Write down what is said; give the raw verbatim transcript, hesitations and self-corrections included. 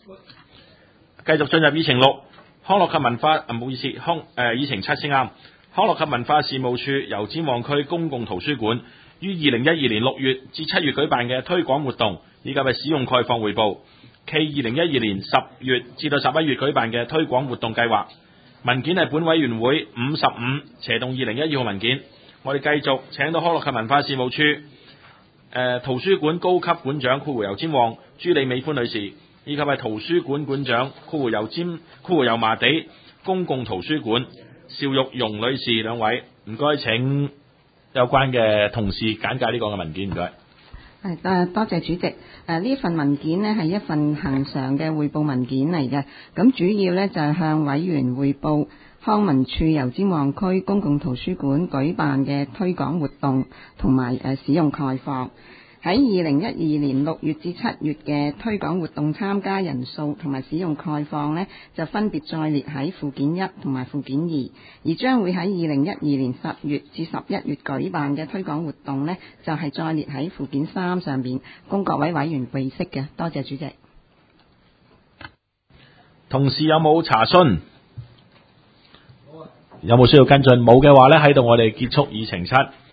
繼續進入議程六，康樂及文化啊，唔好意思，康誒、呃、議程七先啱。康樂及文化事務處油尖旺區公共圖書館於二零一二年六月至七月舉辦嘅推廣活動，以及係使用概況匯報。暨二零一二年十月至到十一月舉辦嘅推廣活動計劃。文件係本委員會五十五斜動二零一二號文件。我哋繼續請到康樂及文化事務處誒、呃、圖書館高級館長括弧油尖旺朱李美歡女士，以及係圖書館館長括弧油尖括弧油麻地公共圖書館邵玉蓉女士兩位，唔該請有關嘅同事簡介呢個嘅文件，唔該。 係誒，多謝主席。誒、呃、呢份文件呢係一份恆常嘅匯報文件嚟嘅，咁主要呢就係、是、向委員匯報康文署油尖旺區公共圖書館舉辦嘅推廣活動同埋誒使用概況。喺二零一二年六月至七月嘅推廣活動參加人數同埋使用概況呢，就分別載列喺附件一同埋附件二，而將會喺二零一二年十月至十一月舉辦嘅推廣活動呢，就係、是、載列喺附件三上邊，供各位委員備悉嘅。多謝主席。 同事有冇查詢？有冇需要跟進？冇嘅話呢，喺度我哋結束議程七。